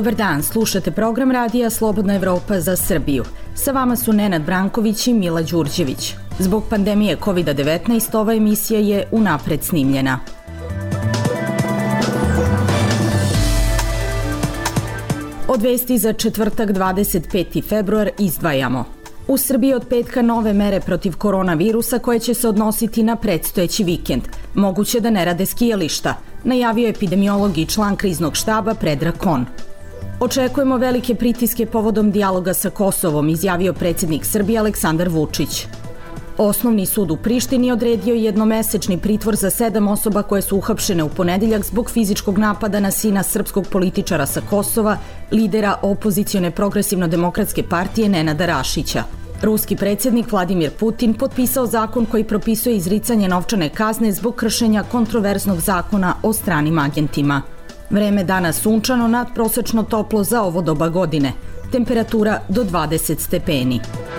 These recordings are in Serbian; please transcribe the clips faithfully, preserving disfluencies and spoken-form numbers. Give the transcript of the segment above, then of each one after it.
Dobar dan, slušate program radija Slobodna Evropa za Srbiju. Sa vama su Nenad Branković i Mila Đurđević. Zbog pandemije kovid devetnaest ova emisija je unapred snimljena. Od vesti za četvrtak dvadeset peti februar izdvajamo. U Srbiji od petka nove mere protiv koronavirusa koje će se odnositi na predstojeći vikend. Moguće da ne rade skijališta, najavio epidemiolog i član kriznog štaba Predrag Kon. Očekujemo velike pritiske povodom dijaloga sa Kosovom, izjavio predsjednik Srbije Aleksandar Vučić. Osnovni sud u Prištini odredio jednomesečni pritvor za sedam osoba koje su uhapšene u ponedeljak zbog fizičkog napada na sina srpskog političara sa Kosova, lidera opozicione progresivno-demokratske partije Nenada Rašića. Ruski predsjednik Vladimir Putin potpisao zakon koji propisuje izricanje novčane kazne zbog kršenja kontroverznog zakona o stranim agentima. Vreme danas sunčano, nadprosečno toplo za ovo doba godine. Temperatura do dvadeset stepeni.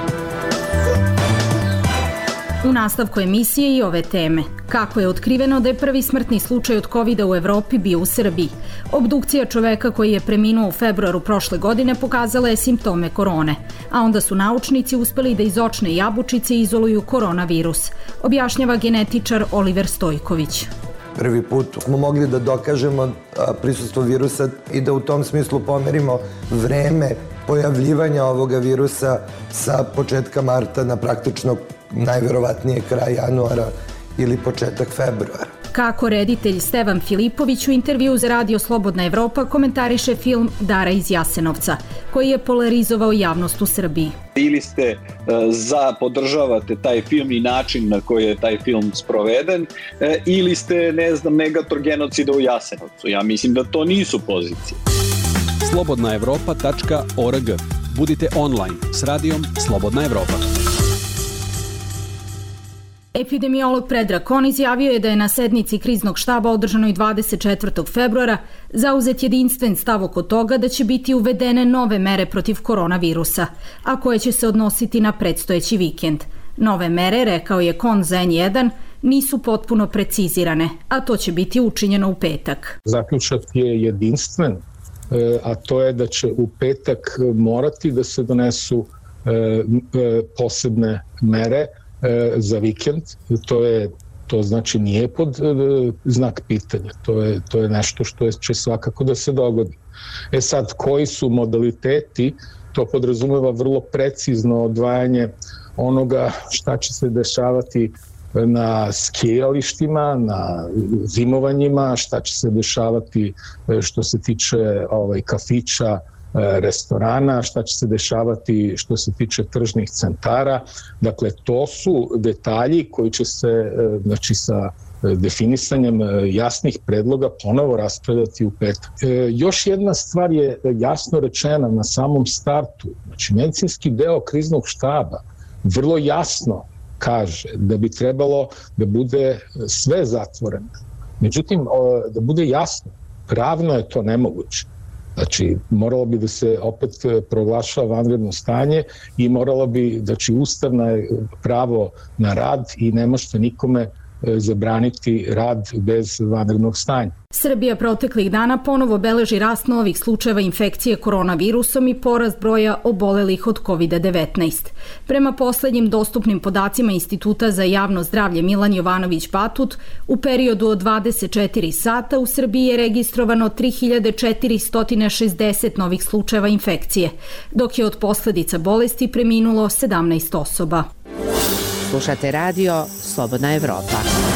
U nastavku emisije i ove teme. Kako je otkriveno da je prvi smrtni slučaj od kovida u Evropi bio u Srbiji? Obdukcija čoveka koji je preminuo u februaru prošle godine pokazala je simptome korone, a onda su naučnici uspeli da iz očne jabučice izoluju koronavirus, objašnjava genetičar Oliver Stojković. Prvi put smo mogli da dokažemo prisustvo virusa i da u tom smislu pomerimo vreme pojavljivanja ovoga virusa sa početka marta na praktično najverovatnije kraj januara ili početak februara. Kako reditelj Stevan Filipović u intervju za Radio Slobodna Evropa komentariše film Dara iz Jasenovca, koji je polarizovao javnost u Srbiji. Ili ste za, podržavate taj film i način na koji je taj film sproveden, ili ste, ne znam, negator genocida u Jasenovcu. Ja mislim da to nisu pozicije. slobodna evropa tačka org. Budite online s radijom Slobodna Evropa. Epidemiolog Predrag Kon izjavio je da je na sednici kriznog štaba održanoj dvadeset četvrtog februara zauzet jedinstven stav oko toga da će biti uvedene nove mere protiv koronavirusa, a koje će se odnositi na predstojeći vikend. Nove mere, rekao je Kon za en jedan, nisu potpuno precizirane, a to će biti učinjeno u petak. Zaključak je jedinstven, a to je da će u petak morati da se donesu posebne mere za vikend. To je to znači nije pod znak pitanja. To je to je nešto što je, će svakako da se dogodi. E sad, koji su modaliteti? To podrazumeva vrlo precizno odvajanje onoga šta će se dešavati na skijalištima, na zimovanjima, šta će se dešavati što se tiče ovaj kafića, restorana, šta će se dešavati što se tiče tržnih centara. Dakle, to su detalji koji će se, znači, sa definisanjem jasnih predloga ponovo raspravljati u petak. E, još jedna stvar je jasno rečena na samom startu. Znači, medicinski deo kriznog štaba vrlo jasno kaže da bi trebalo da bude sve zatvoreno. Međutim, da bude jasno, pravno je to nemoguće. Znači, moralo bi da se opet proglašava vanredno stanje i moralo bi, znači, ustavno je pravo na rad i ne možete nikome zabraniti rad bez vanrednog stanja. Srbija proteklih dana ponovo beleži rast novih slučajeva infekcije koronavirusom i porast broja obolelih od kovida devetnaest. Prema poslednjim dostupnim podacima Instituta za javno zdravlje Milan Jovanović Batut, u periodu od dvadeset četiri sata u Srbiji je registrovano tri hiljade četiristo šezdeset novih slučajeva infekcije, dok je od posledica bolesti preminulo sedamnaest osoba. Slušate radio Slobodna Evropa.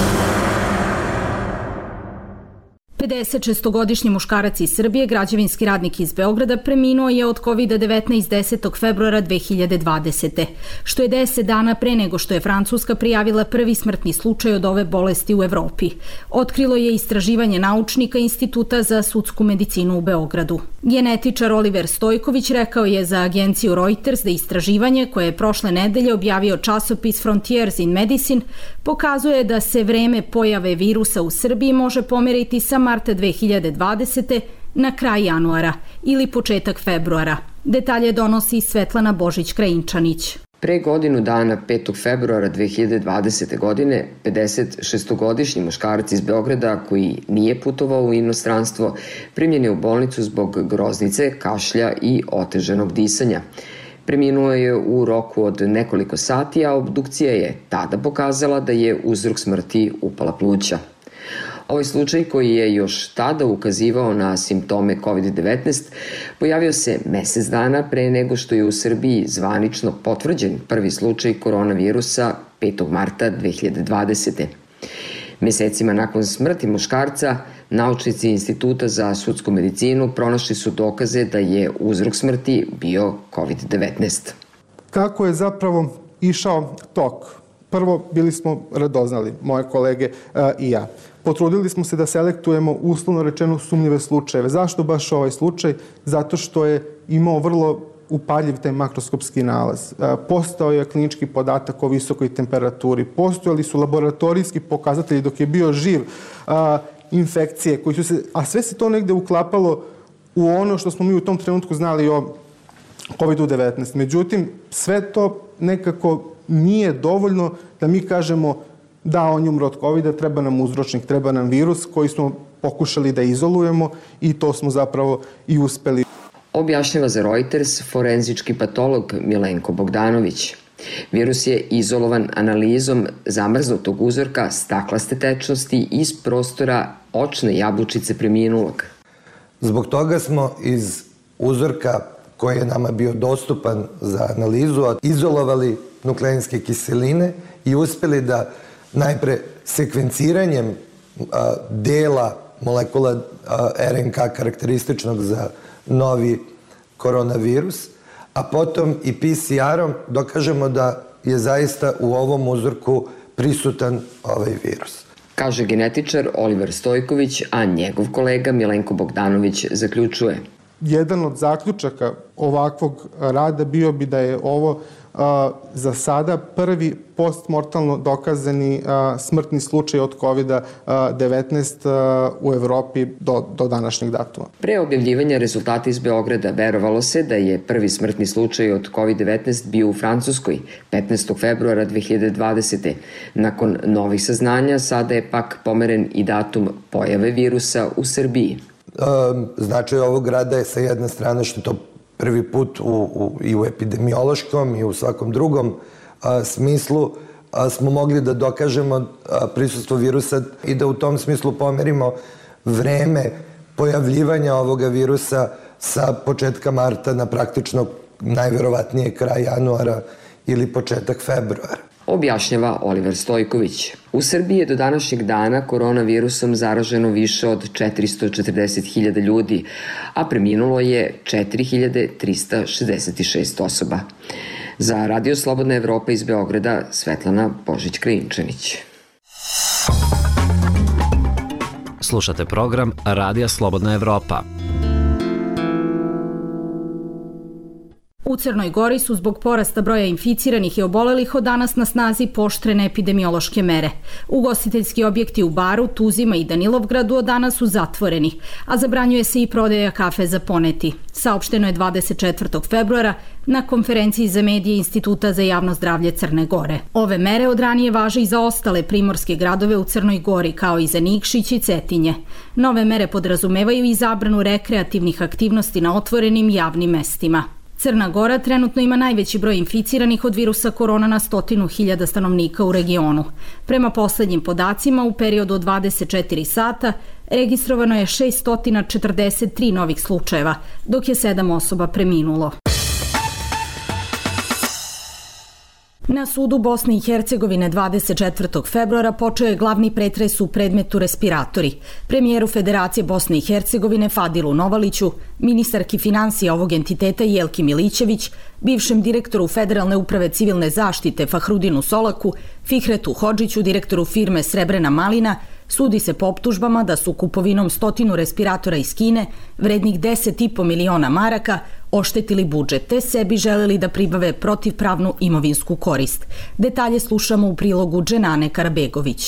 pedesetšestogodišnji muškarac iz Srbije, građevinski radnik iz Beograda, preminuo je od kovida devetnaest desetog februara dve hiljade dvadesete. što je deset dana pre nego što je Francuska prijavila prvi smrtni slučaj od ove bolesti u Evropi. Otkrilo je istraživanje naučnika Instituta za sudsku medicinu u Beogradu. Genetičar Oliver Stojković rekao je za agenciju Reuters da istraživanje, koje je prošle nedelje objavio časopis Frontiers in Medicine, pokazuje da se vreme pojave virusa u Srbiji može pomeriti sa marta dve hiljade dvadesete na kraj januara ili početak februara. Detalje donosi Svetlana Božić-Krajinčanić. Pre godinu dana, petog februara dve hiljade dvadesete. godine, pedesetšestogodišnji muškarac iz Beograda koji nije putovao u inostranstvo primljen je u bolnicu zbog groznice, kašlja i oteženog disanja. Preminuo je u roku od nekoliko sati, a obdukcija je tada pokazala da je uzrok smrti upala pluća. Ovaj slučaj, koji je još tada ukazivao na simptome kovid devetnaest, pojavio se mesec dana pre nego što je u Srbiji zvanično potvrđen prvi slučaj koronavirusa petog marta dve hiljade dvadesete. Mesecima nakon smrti muškarca, naučnici Instituta za sudsku medicinu pronašli su dokaze da je uzrok smrti bio kovid devetnaest. Kako je zapravo išao tok? Prvo, bili smo radoznali, moje kolege i ja. Potrudili smo se da selektujemo uslovno rečeno sumnjive slučajeve. Zašto baš ovaj slučaj? Zato što je imao vrlo upaljiv taj makroskopski nalaz. Postao je klinički podatak o visokoj temperaturi. Postojali su laboratorijski pokazatelji dok je bio živ infekcije, koji su se, a sve se to negde uklapalo u ono što smo mi u tom trenutku znali o kovid devetnaest. Međutim, sve to nekako nije dovoljno da mi kažemo da on je umro od kovida, treba nam uzročnik, treba nam virus koji smo pokušali da izolujemo i to smo zapravo i uspeli. Objašnjava za Reuters forenzički patolog Milenko Bogdanović. Virus je izolovan analizom zamrznutog uzorka staklaste tečnosti iz prostora očne jabučice preminulog. Zbog toga smo iz uzorka koji je nama bio dostupan za analizu izolovali nukleinske kiseline i uspeli da najpre sekvenciranjem a, dela molekula a, er en ka karakterističnog za novi koronavirus, a potom i pe ce er-om dokažemo da je zaista u ovom uzorku prisutan ovaj virus. Kaže genetičar Oliver Stojković, a njegov kolega Milenko Bogdanović zaključuje. Jedan od zaključaka ovakvog rada bio bi da je ovo a, za sada prvi postmortalno dokazani a, smrtni slučaj od kovid devetnaest u Evropi do, do današnjeg datuma. Pre objavljivanja rezultata iz Beograda verovalo se da je prvi smrtni slučaj od kovid devetnaest bio u Francuskoj petnaestog februara dve hiljade dvadesete. Nakon novih saznanja sada je pak pomeren i datum pojave virusa u Srbiji. Značaj ovog rada je sa jedne strane što to prvi put u, u, i u epidemiološkom i u svakom drugom a, smislu a, smo mogli da dokažemo a, prisustvo virusa i da u tom smislu pomerimo vreme pojavljivanja ovoga virusa sa početka marta na praktično najverovatnije kraj januara ili početak februara. Objašnjava Oliver Stojković. U Srbiji je do današnjeg dana koronavirusom zaraženo više od četiristo četrdeset hiljada ljudi, a preminulo je četiri hiljade trista šezdeset šest osoba. Za Radio Slobodna Evropa iz Beograda, Svetlana Božić-Krajinčanić. Slušate program Radija Slobodna Evropa. U Crnoj Gori su zbog porasta broja inficiranih i obolelih od danas na snazi pooštrene epidemiološke mere. Ugostiteljski objekti u Baru, Tuzima i Danilovgradu od danas su zatvoreni, a zabranjuje se i prodaja kafe za poneti. Saopšteno je dvadeset četvrtog februara na konferenciji za medije Instituta za javno zdravlje Crne Gore. Ove mere od ranije važe i za ostale primorske gradove u Crnoj Gori, kao i za Nikšić i Cetinje. Nove mere podrazumevaju i zabranu rekreativnih aktivnosti na otvorenim javnim mestima. Crna Gora trenutno ima najveći broj inficiranih od virusa korona na stotinu hiljada stanovnika u regionu. Prema poslednjim podacima, u periodu od dvadeset četiri sata registrovano je šesto četrdeset tri novih slučajeva, dok je sedam osoba preminulo. Na sudu Bosne i Hercegovine dvadeset četvrtog februara počeo je glavni pretres u predmetu respiratori. Premijeru Federacije Bosne i Hercegovine Fadilu Novaliću, ministarki finansija ovog entiteta Jelki Milićević, bivšem direktoru Federalne uprave civilne zaštite Fahrudinu Solaku, Fihretu Hodžiću, direktoru firme Srebrena malina, sudi se po optužbama da su kupovinom stotinu respiratora iz Kine, vrednih deset i po miliona maraka, oštetili budžet, te sebi želeli da pribave protivpravnu imovinsku korist. Detalje slušamo u prilogu Dženane Karabegović.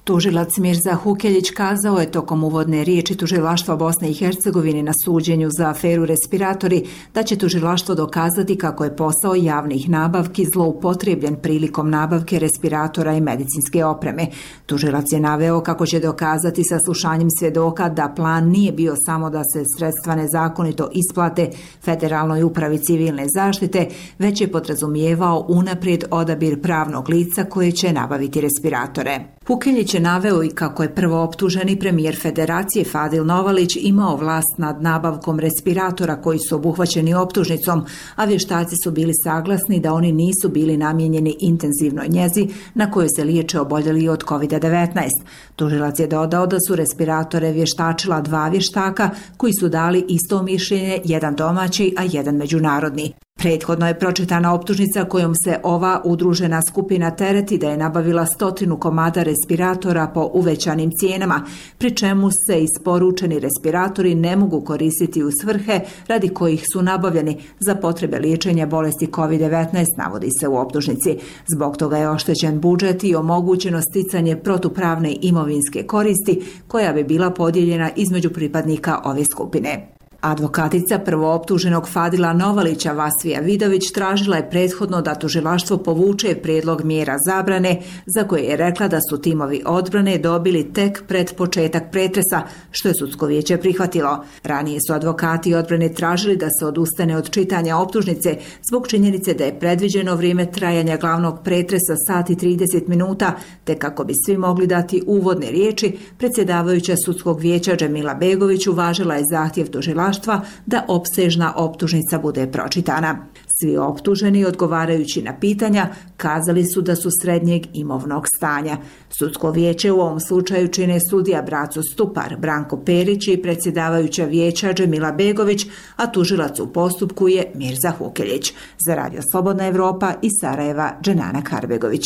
Tužilac Mirza Hukeljić kazao je tokom uvodne riječi Tužilaštva Bosne i Hercegovine na suđenju za aferu respiratori da će tužilaštvo dokazati kako je posao javnih nabavki zloupotrebljen prilikom nabavke respiratora i medicinske opreme. Tužilac je naveo kako će dokazati saslušanjem svjedoka da plan nije bio samo da se sredstva nezakonito isplate Federalnoj upravi civilne zaštite, već je podrazumijevao unaprijed odabir pravnog lica koje će nabaviti respiratore. Hukeljić je naveo i kako je prvo optuženi premijer Federacije Fadil Novalić imao vlast nad nabavkom respiratora koji su obuhvaćeni optužnicom, a vještaci su bili saglasni da oni nisu bili namijenjeni intenzivnoj njezi na kojoj se liječe oboljeli od kovid devetnaest. Tužilac je dodao da su respiratore vještačila dva vještaka koji su dali isto mišljenje, jedan domaći, a jedan međunarodni. Prethodno je pročitana optužnica kojom se ova udružena skupina tereti da je nabavila stotinu komada respiratora po uvećanim cijenama, pri čemu se isporučeni respiratori ne mogu koristiti u svrhe radi kojih su nabavljeni za potrebe liječenja bolesti kovid devetnaest, navodi se u optužnici. Zbog toga je oštećen budžet i omogućeno sticanje protupravne imovinske koristi koja bi bila podijeljena između pripadnika ove skupine. Advokatica prvooptuženog Fadila Novalića Vasvija Vidović tražila je prethodno da tužilaštvo povuče prijedlog mjera zabrane za koje je rekla da su timovi odbrane dobili tek pred početak pretresa, što je sudsko vijeće prihvatilo. Ranije su advokati odbrane tražili da se odustane od čitanja optužnice zbog činjenice da je predviđeno vrijeme trajanja glavnog pretresa sat i trideset minuta, te kako bi svi mogli dati uvodne riječi, predsjedavajuća sudskog vijeća Džemila Begović uvažila je zahtjev tužilaštva da opsežna optužnica bude pročitana. Svi optuženi, odgovarajući na pitanja, kazali su da su srednjeg imovnog stanja. Sudsko vijeće u ovom slučaju čine sudija Braco Stupar, Branko Perić i predsjedavajuća vijeća Džemila Begović, a tužilac u postupku je Mirza Hukeljić. Za Radio Slobodna Evropa iz Sarajeva, Dženana Karbegović.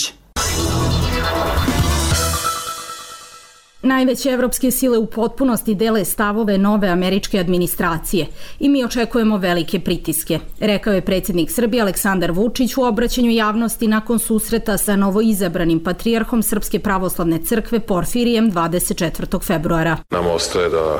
Najveće evropske sile u potpunosti dele stavove nove američke administracije i mi očekujemo velike pritiske, rekao je predsjednik Srbije Aleksandar Vučić u obraćanju javnosti nakon susreta sa novoizabranim patrijarhom Srpske pravoslavne crkve Porfirijem dvadeset četvrtog februara. Nama ostaje da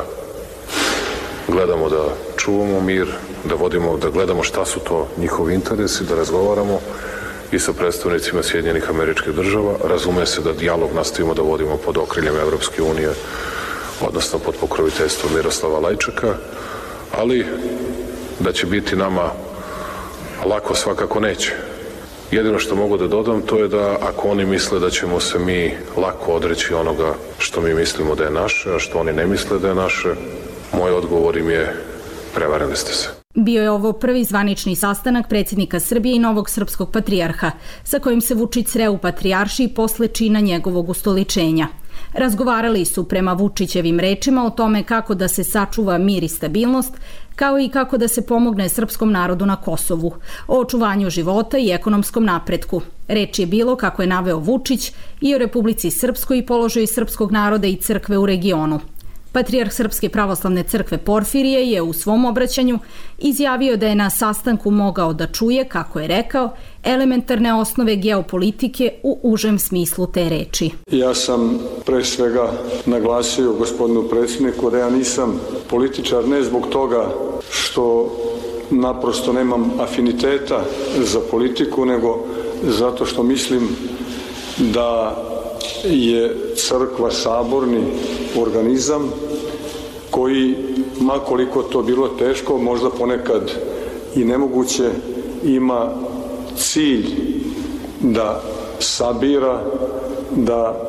gledamo da čuvamo mir, da vodimo, da gledamo šta su to njihovi interesi, da razgovaramo i sa predstavnicima Sjedinjenih Američkih Država. Razume se da dijalog nastavimo da vodimo pod okriljem Evropske unije, odnosno pod pokroviteljstvom Miroslava Lajčaka, ali da će biti nama lako svakako neće. Jedino što mogu da dodam to je da ako oni misle da ćemo se mi lako odreći onoga što mi mislimo da je naše, a što oni ne misle da je naše, moj odgovor im je prevarili ste se. Bio je ovo prvi zvanični sastanak predsjednika Srbije i novog srpskog patrijarha, sa kojim se Vučić sreo u patrijaršiji posle čina njegovog ustoličenja. Razgovarali su prema Vučićevim rečima o tome kako da se sačuva mir i stabilnost, kao i kako da se pomogne srpskom narodu na Kosovu, o očuvanju života i ekonomskom napretku. Reč je bilo, kako je naveo Vučić, i o Republici Srpskoj i položaju srpskog naroda i crkve u regionu. Patrijarh Srpske pravoslavne crkve Porfirije je u svom obraćanju izjavio da je na sastanku mogao da čuje, kako je rekao, elementarne osnove geopolitike u užem smislu te reči. Ja sam pre svega naglasio gospodinu predsjedniku da ja nisam političar ne zbog toga što naprosto nemam afiniteta za politiku, nego zato što mislim da je crkva saborni organizam koji, makoliko to bilo teško, možda ponekad i nemoguće, ima cilj da sabira, da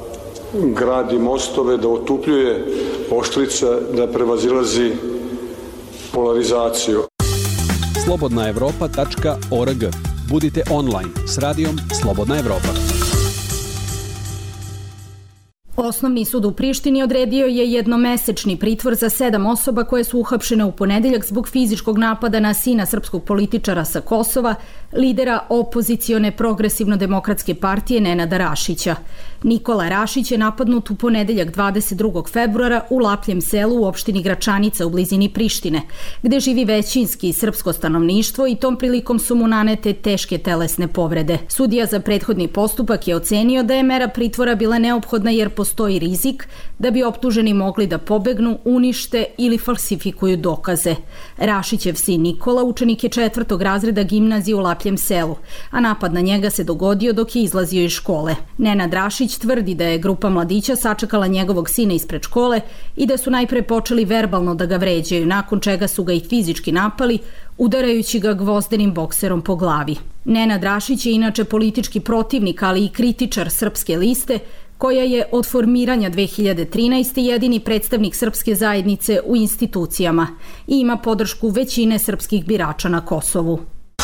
gradi mostove, da otupljuje oštrice, da prevazilazi polarizaciju. slobodna evropa tačka org. Budite online s radijom Slobodna Evropa. Osnovni sud u Prištini odredio je jednomesečni pritvor za sedam osoba koje su uhapšene u ponedeljak zbog fizičkog napada na sina srpskog političara sa Kosova, lidera opozicione progresivno-demokratske partije Nenada Rašića. Nikola Rašić je napadnut u ponedeljak dvadeset drugog februara u Lapljem selu u opštini Gračanica u blizini Prištine, gde živi većinski srpsko stanovništvo i tom prilikom su mu nanete teške telesne povrede. Sudija za prethodni postupak je ocenio da je mera pritvora bila neophodna jer postoji rizik da bi optuženi mogli da pobegnu, unište ili falsifikuju dokaze. Rašićev sin Nikola učenik je četvrtog razreda gimnazije u Lapljem selu, a napad na njega se dogodio dok je izlazio iz škole. Nenad Rašić tvrdi da je grupa mladića sačekala njegovog sina ispred škole i da su najpre počeli verbalno da ga vređaju, nakon čega su ga i fizički napali, udarajući ga gvozdenim bokserom po glavi. Nenad Rašić je inače politički protivnik, ali i kritičar Srpske liste, koja je od formiranja dve hiljade trinaeste. jedini predstavnik srpske zajednice u institucijama i ima podršku većine srpskih birača na Kosovu.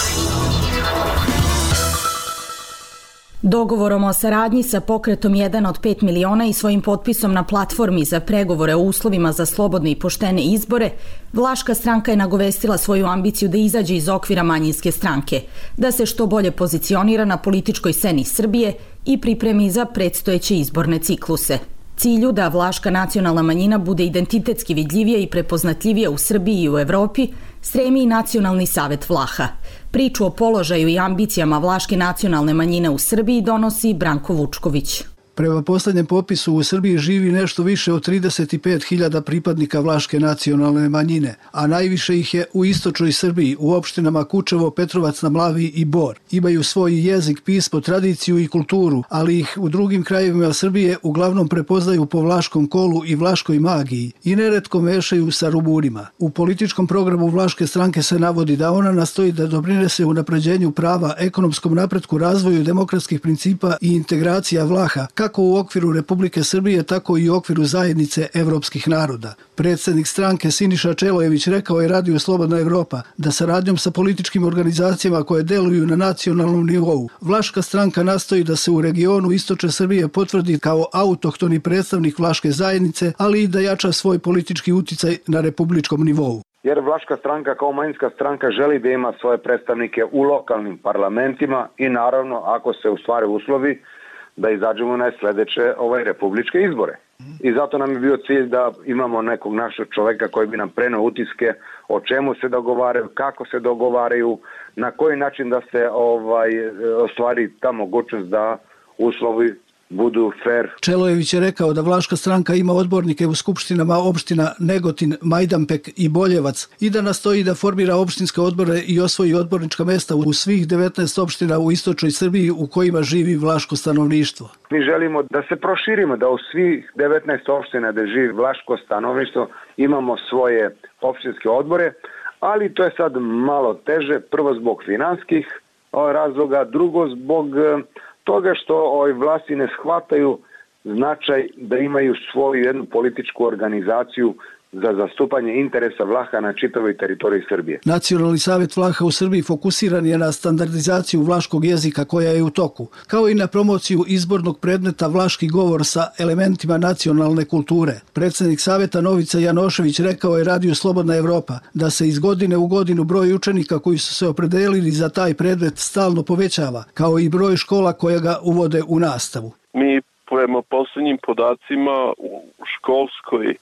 Dogovorom o saradnji sa pokretom jedan od pet miliona i svojim potpisom na platformi za pregovore o uslovima za slobodne i poštene izbore, Vlaška stranka je nagovestila svoju ambiciju da izađe iz okvira manjinske stranke, da se što bolje pozicionira na političkoj sceni Srbije i pripremi za predstojeće izborne cikluse. Cilju da vlaška nacionalna manjina bude identitetski vidljivija i prepoznatljivija u Srbiji i u Evropi stremi i Nacionalni savet Vlaha. Priču o položaju i ambicijama vlaške nacionalne manjine u Srbiji donosi Branko Vučković. Prema poslednjem popisu u Srbiji živi nešto više od trideset pet hiljada pripadnika vlaške nacionalne manjine, a najviše ih je u istočnoj Srbiji, u opštinama Kučevo, Petrovac na Mlavi i Bor. Imaju svoj jezik, pismo, tradiciju i kulturu, ali ih u drugim krajevima Srbije uglavnom prepoznaju po vlaškom kolu i vlaškoj magiji i neretko mešaju sa Rumunima. U političkom programu Vlaške stranke se navodi da ona nastoji da doprinese unapređenju prava, ekonomskom napretku, razvoju demokratskih principa i integracija Vlaha, kako u okviru Republike Srbije, tako i u okviru zajednice evropskih naroda. Predsednik stranke Siniša Čelojević rekao je Radio Slobodna Evropa da saradnjom sa političkim organizacijama koje deluju na nacionalnom nivou, Vlaška stranka nastoji da se u regionu istočne Srbije potvrdi kao autohtoni predstavnik vlaške zajednice, ali i da jača svoj politički uticaj na republičkom nivou. Jer Vlaška stranka kao manjinska stranka želi da ima svoje predstavnike u lokalnim parlamentima i naravno, ako se ustvare uslovi, da izađemo na sledeće ovaj republičke izbore. I zato nam je bio cilj da imamo nekog našeg čoveka koji bi nam preneo utiske o čemu se dogovaraju, kako se dogovaraju, na koji način da se ovaj ostvari ta mogućnost da uslovi budu fair. Čelojević je rekao da Vlaška stranka ima odbornike u skupštinama opština Negotin, Majdanpek i Boljevac i da nastoji da formira opštinske odbore i osvoji odbornička mesta u svih devetnaest opština u istočnoj Srbiji u kojima živi vlaško stanovništvo. Mi želimo da se proširimo, da u svih devetnaest opština gde živi vlaško stanovništvo imamo svoje opštinske odbore, ali to je sad malo teže, prvo zbog finanskih razloga, drugo zbog toga što ovoj vlasti ne shvataju značaj da imaju svoju jednu političku organizaciju za zastupanje interesa Vlaha na čitavoj teritoriji Srbije. Nacionalni savet Vlaha u Srbiji fokusiran je na standardizaciju vlaškog jezika koja je u toku, kao i na promociju izbornog predmeta vlaški govor sa elementima nacionalne kulture. Predsednik saveta Novica Janošević rekao je Radio Slobodna Evropa da se iz godine u godinu broj učenika koji su se opredelili za taj predmet stalno povećava, kao i broj škola koja ga uvode u nastavu. Mi prema poslednjim podacima u školskoj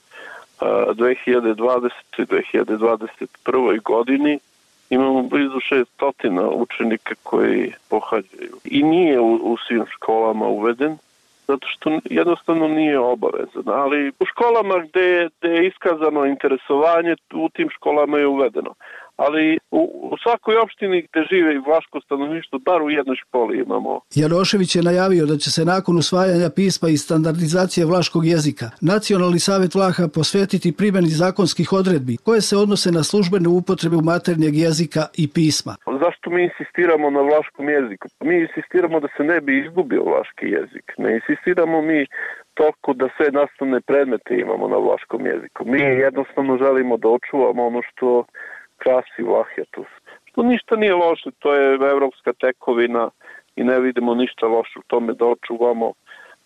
dve hiljade dvadesete. i dve hiljade dvadeset prve. godini imamo blizu šesnaest učenika koji pohađaju. I nije u, u svim školama uveden, zato što jednostavno nije obavezan. Ali u školama gde, gde je iskazano interesovanje, u tim školama je uvedeno. Ali u, u svakoj opštini gde žive i vlaško stanovništvo, bar u jednoj školi imamo. Janošević je najavio da će se nakon usvajanja pisma i standardizacije vlaškog jezika Nacionalni savet Vlaha posvetiti primjeni zakonskih odredbi koje se odnose na službenu upotrebu maternjeg jezika i pisma. Zašto mi insistiramo na vlaškom jeziku? Mi insistiramo da se ne bi izgubio vlaški jezik. Ne insistiramo mi toliko da sve nastavne predmete imamo na vlaškom jeziku. Mi jednostavno želimo da očuvamo ono što krasi Vlahetus. Što ništa nije loše, to je evropska tekovina i ne vidimo ništa loše u tome da očuvamo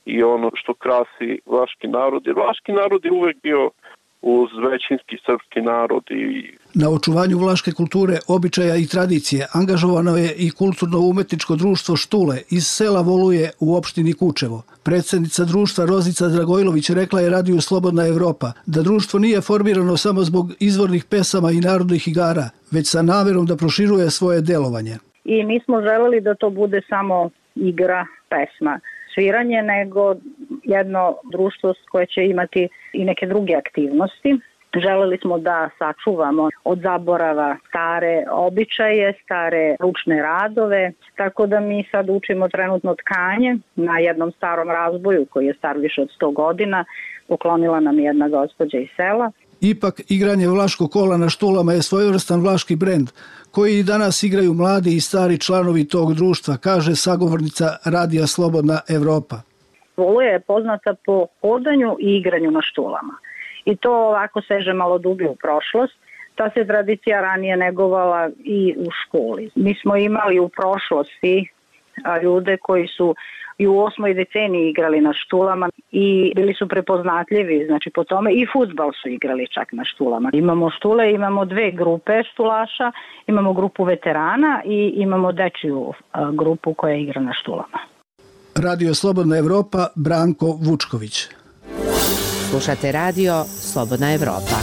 i ono što krasi vlaški narod. Jer vlaški narod je uvek bio uz većinski srpski narod. I... Na očuvanju vlaške kulture, običaja i tradicije angažovano je i kulturno-umetničko društvo Štule iz sela Voluje u opštini Kučevo. Predsjednica društva Rozica Dragojlović rekla je Radiju Slobodna Evropa da društvo nije formirano samo zbog izvornih pesama i narodnih igara, već sa namerom da proširuje svoje delovanje. I nismo želeli da to bude samo igra, pesma, sviranje, nego jedno društvo koje će imati i neke druge aktivnosti. Želeli smo da sačuvamo od zaborava stare običaje, stare ručne radove, tako da mi sad učimo trenutno tkanje na jednom starom razboju koji je star više od sto godina, poklonila nam jedna gospođa iz sela. Ipak, igranje vlaškog kola na Štulama je svojevrstan vlaški brend, koji i danas igraju mladi i stari članovi tog društva, kaže sagovornica Radija Slobodna Evropa. Voluje je poznata po hodanju i igranju na štulama. I to ovako seže malo dublje u prošlost. Ta se tradicija ranije negovala i u školi. Mi smo imali u prošlosti ljude koji su i u osmoj deceniji igrali na štulama i bili su prepoznatljivi, znači po tome i fudbal su igrali čak na štulama. Imamo štule, imamo dve grupe štulaša, imamo grupu veterana i imamo dečiju grupu koja igra na štulama. Radio Slobodna Evropa, Branko Vučković. Slušate radio Slobodna Evropa.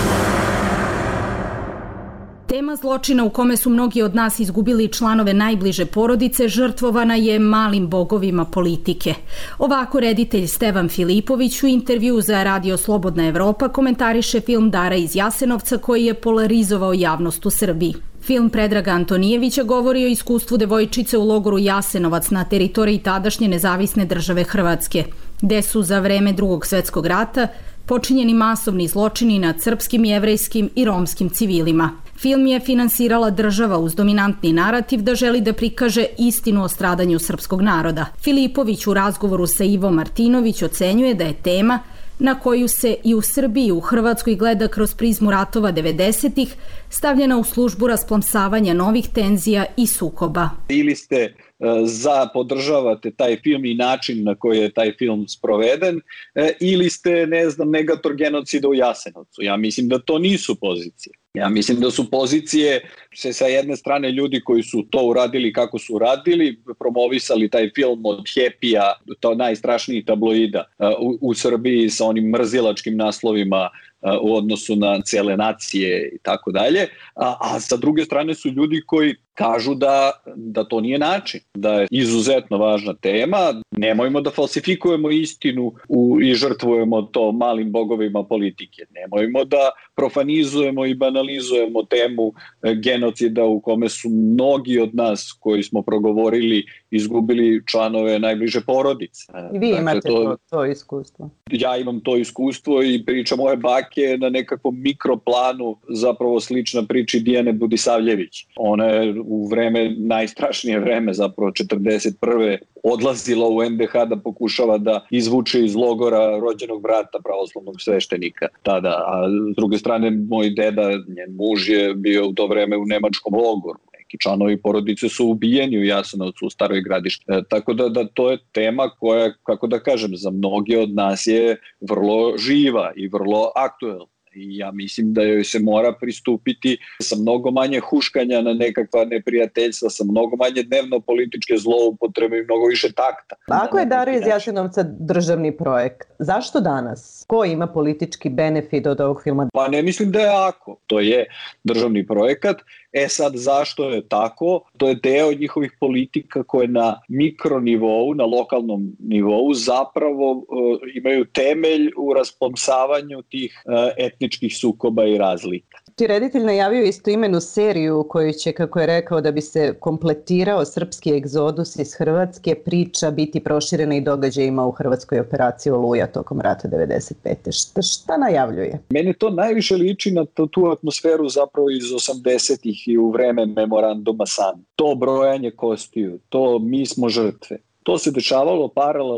Tema zločina u kome su mnogi od nas izgubili članove najbliže porodice žrtvovana je malim bogovima politike. Ovako reditelj Stevan Filipović u intervju za Radio Slobodna Evropa komentariše film Dara iz Jasenovca koji je polarizovao javnost u Srbiji. Film Predraga Antonijevića govori o iskustvu devojčice u logoru Jasenovac na teritoriji tadašnje nezavisne države Hrvatske, gde su za vreme Drugog svetskog rata počinjeni masovni zločini nad srpskim, jevrejskim i romskim civilima. Film je finansirala država uz dominantni narativ da želi da prikaže istinu o stradanju srpskog naroda. Filipović u razgovoru sa Ivom Martinović ocenjuje da je tema na koju se i u Srbiji i u Hrvatskoj gleda kroz prizmu ratova devedesetih, stavljena u službu rasplamsavanja novih tenzija i sukoba. Ili ste za podržavate taj film i način na koji je taj film sproveden, ili ste, ne znam, negator genocida u Jasenovcu. Ja mislim da to nisu pozicije. Ja mislim da su pozicije se sa jedne strane ljudi koji su to uradili kako su uradili, promovisali taj film od Happy-a, to najstrašnijih tabloida u, u Srbiji sa onim mrzilačkim naslovima u odnosu na cele nacije i tako dalje, a, a sa druge strane su ljudi koji kažu da, da to nije način, da je izuzetno važna tema, nemojmo da falsifikujemo istinu u, i žrtvujemo to malim bogovima politike, nemojmo da profanizujemo i banalizujemo temu genocida u kome su mnogi od nas koji smo progovorili izgubili članove najbliže porodice. I vi imate dakle, to, to, to iskustvo. Ja imam to iskustvo i priča moje bake na nekakvom mikroplanu zapravo slična priči Dijane Budisavljević. Ona je u vreme, najstrašnije vreme, zapravo četrdeset prve odlazila u en de ha da pokušava da izvuče iz logora rođenog brata pravoslavnog sveštenika tada. A s druge strane, moj deda, njen muž je bio u to vreme u nemačkom logoru. Neki članovi porodice su ubijeni u Jasenovcu, u Staroj Gradiški. E, tako da, da to je tema koja, kako da kažem, za mnoge od nas je vrlo živa i vrlo aktuelna. I ja mislim da joj se mora pristupiti sa mnogo manje huškanja na nekakva neprijateljstva, sa mnogo manje dnevno političke zloupotrebe i mnogo više takta. Ako je Dara iz Jasenovca državni projekt, zašto danas? Ko ima politički benefit od ovog filma? Pa ne mislim da je ako. To je državni projekat. E sad, zašto je tako? To je deo njihovih politika koje na mikronivou, na lokalnom nivou zapravo uh, imaju temelj u rasplamsavanju tih uh, etničkih sukoba i razlika. Ti reditelj najavio istoimenu seriju koju će, kako je rekao, da bi se kompletirao srpski egzodus iz Hrvatske, priča biti proširena i događajima u hrvatskoj operaciji Oluja tokom rata devedeset pete. Šta, šta najavljuje? Meni to najviše liči na tu, tu atmosferu zapravo iz osamdesetih i u vreme memoranduma San. To brojanje kostiju, to mi smo žrtve. To se dešavalo paralelno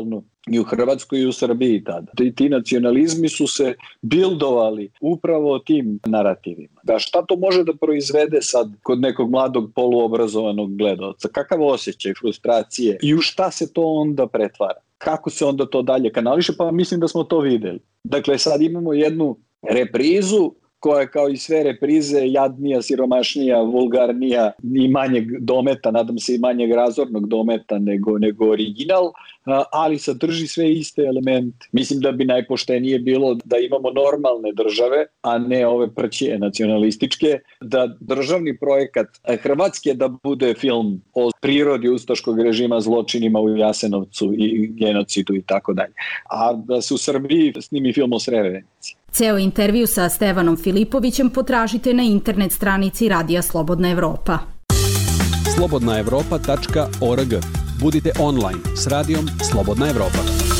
i u Hrvatskoj i u Srbiji tada. I ti nacionalizmi su se bildovali upravo tim narativima. Da šta to može da proizvede sad kod nekog mladog poluobrazovanog gledaoca? Kakav osjećaj frustracije i u šta se to onda pretvara? Kako se onda to dalje kanališe? Pa mislim da smo to videli. Dakle, sad imamo jednu reprizu koja je kao i sve reprize jadnija, siromašnija, vulgarnija i manjeg dometa, nadam se i manjeg razornog dometa nego, nego original, ali sadrži sve iste elemente. Mislim da bi najpoštenije bilo da imamo normalne države, a ne ove prćije nacionalističke, da državni projekat Hrvatske da bude film o prirodi ustaškog režima, zločinima u Jasenovcu i genocidu i tako dalje. A da se u Srbiji snimi film o Srebrenici. Ceo intervju sa Stevanom Filipovićem potražite na internet stranici Radija Slobodna Evropa. slobodna evropa tačka org. Budite online s Radijom Slobodna Evropa.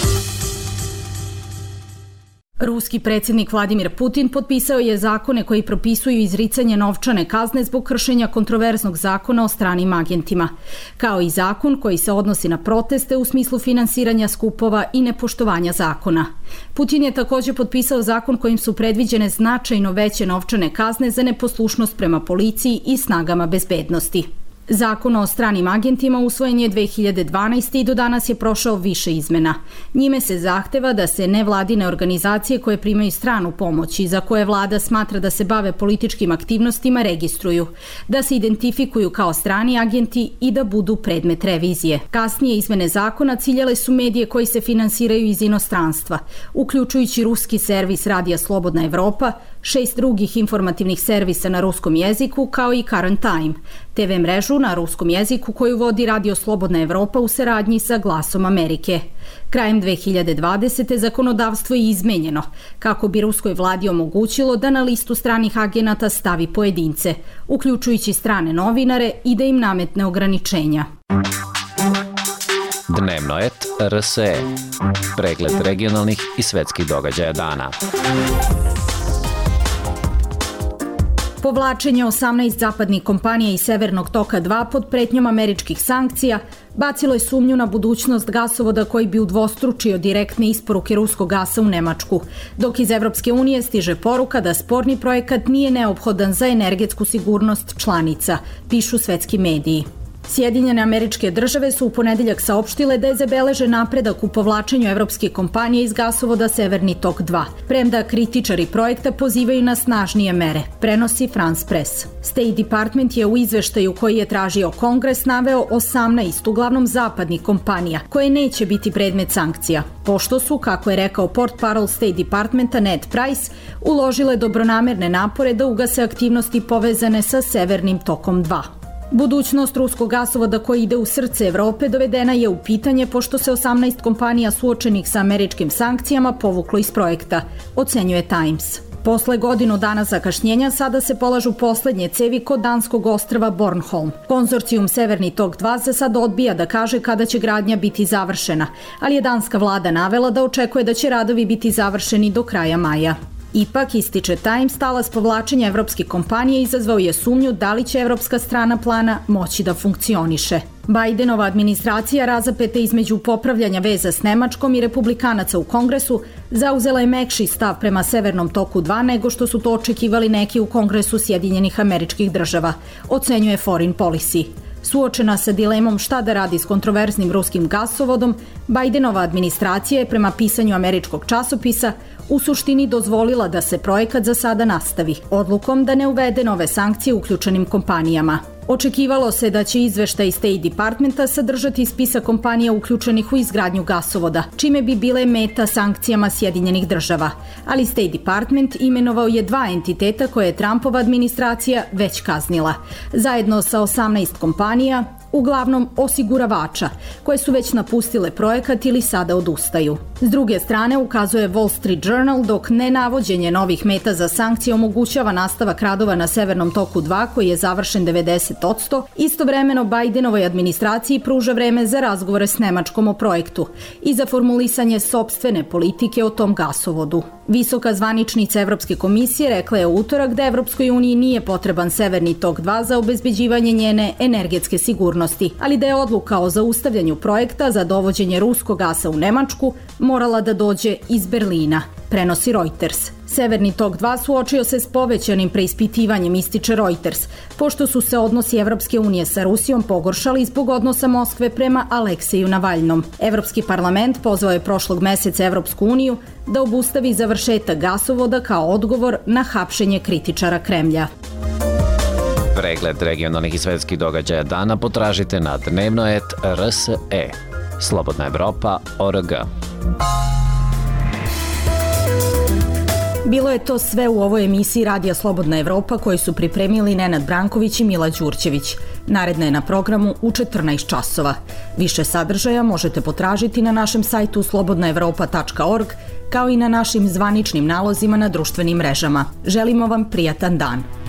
Ruski predsjednik Vladimir Putin potpisao je zakone koji propisuju izricanje novčane kazne zbog kršenja kontroverznog zakona o stranim agentima, kao i zakon koji se odnosi na proteste u smislu finansiranja skupova i nepoštovanja zakona. Putin je također potpisao zakon kojim su predviđene značajno veće novčane kazne za neposlušnost prema policiji i snagama bezbednosti. Zakon o stranim agentima usvojen je dve hiljade dvanaeste. i do danas je prošao više izmena. Njime se zahteva da se nevladine organizacije koje primaju stranu pomoć i za koje vlada smatra da se bave političkim aktivnostima registruju, da se identifikuju kao strani agenti i da budu predmet revizije. Kasnije izmene zakona ciljale su medije koji se finansiraju iz inostranstva, uključujući ruski servis Radija Slobodna Evropa, šest drugih informativnih servisa na ruskom jeziku kao i Current Time, te ve mrežu na ruskom jeziku koju vodi Radio Slobodna Evropa u saradnji sa Glasom Amerike. Krajem dve hiljade dvadesete. zakonodavstvo je izmenjeno kako bi ruskoj vladi omogućilo da na listu stranih agenata stavi pojedince, uključujući strane novinare i da im nametne ograničenja. Dnevnoet R S E. Pregled regionalnih i svetskih događaja dana. Povlačenje osamnaest zapadnih kompanija iz Severnog toka dva pod pretnjom američkih sankcija bacilo je sumnju na budućnost gasovoda koji bi udvostručio direktne isporuke ruskog gasa u Nemačku, dok iz Evropske unije stiže poruka da sporni projekat nije neophodan za energetsku sigurnost članica, pišu svetski mediji. Sjedinjene Američke Države su u ponedeljak saopštile da je zabeležen napredak u povlačenju evropske kompanije iz gasovoda Severni tok dva, premda kritičari projekta pozivaju na snažnije mere, prenosi France Press. State Department je u izveštaju koji je tražio Kongres naveo osamnaest uglavnom zapadnih kompanija koje neće biti predmet sankcija, pošto su, kako je rekao portparol State Departmenta Ned Price, uložile dobronamerne napore da ugase aktivnosti povezane sa Severnim tokom dva. Budućnost ruskog gasovoda koji ide u srce Evrope dovedena je u pitanje pošto se osamnaest kompanija suočenih sa američkim sankcijama povuklo iz projekta, ocenjuje Times. Posle godinu dana zakašnjenja sada se polažu poslednje cevi kod danskog ostrva Bornholm. Konzorcijum Severni tok dva za sad odbija da kaže kada će gradnja biti završena, ali je danska vlada navela da očekuje da će radovi biti završeni do kraja maja. Ipak, ističe Times, talas povlačenja evropske kompanije izazvao je sumnju da li će evropska strana plana moći da funkcioniše. Bidenova administracija, razapeta između popravljanja veza s Nemačkom i republikanaca u Kongresu, zauzela je mekši stav prema Severnom toku dva nego što su to očekivali neki u Kongresu Sjedinjenih Američkih Država, ocenjuje Foreign Policy. Suočena sa dilemom šta da radi s kontroverznim ruskim gasovodom, Bidenova administracija je prema pisanju američkog časopisa u suštini dozvolila da se projekat za sada nastavi, odlukom da ne uvede nove sankcije uključenim kompanijama. Očekivalo se da će izveštaj State Departmenta sadržati spisak kompanija uključenih u izgradnju gasovoda, čime bi bile meta sankcijama Sjedinjenih Država, ali State Department imenovao je dva entiteta koje je Trumpova administracija već kaznila, zajedno sa osamnaest kompanija, uglavnom osiguravača, koje su već napustile projekat ili sada odustaju. S druge strane, ukazuje Wall Street Journal, dok nenavođenje novih meta za sankcije omogućava nastavak radova na Severnom toku dva, koji je završen devedeset posto, istovremeno Bidenovoj administraciji pruža vreme za razgovore s Nemačkom o projektu i za formulisanje sopstvene politike o tom gasovodu. Visoka zvaničnica Evropske komisije rekla je u utorak da Evropskoj uniji nije potreban Severni tok dva za obezbeđivanje njene energetske sigurnosti, ali da je odluka o zaustavljanju projekta za dovođenje ruskog gasa u Nemačku morala da dođe iz Berlina, prenosi Reuters. Severni tok dva suočio se s povećanim preispitivanjem, ističe Reuters, pošto su se odnosi Evropske unije sa Rusijom pogoršali zbog odnosa Moskve prema Alekseju Navalnom. Evropski parlament pozvao je prošlog meseca Evropsku uniju da obustavi završetak gasovoda kao odgovor na hapšenje kritičara Kremlja. Pregled regionalnih i svetskih događaja dana potražite na dnevnoet R S E. Slobodna Evropa O R G. Bilo je to sve u ovoj emisiji Radija Slobodna Evropa koju su pripremili Nenad Branković i Mila Đurđević. Naredna je na programu u četrnaest časova. Više sadržaja možete potražiti na našem sajtu slobodna evropa tačka org kao i na našim zvaničnim nalozima na društvenim mrežama. Želimo vam prijatan dan.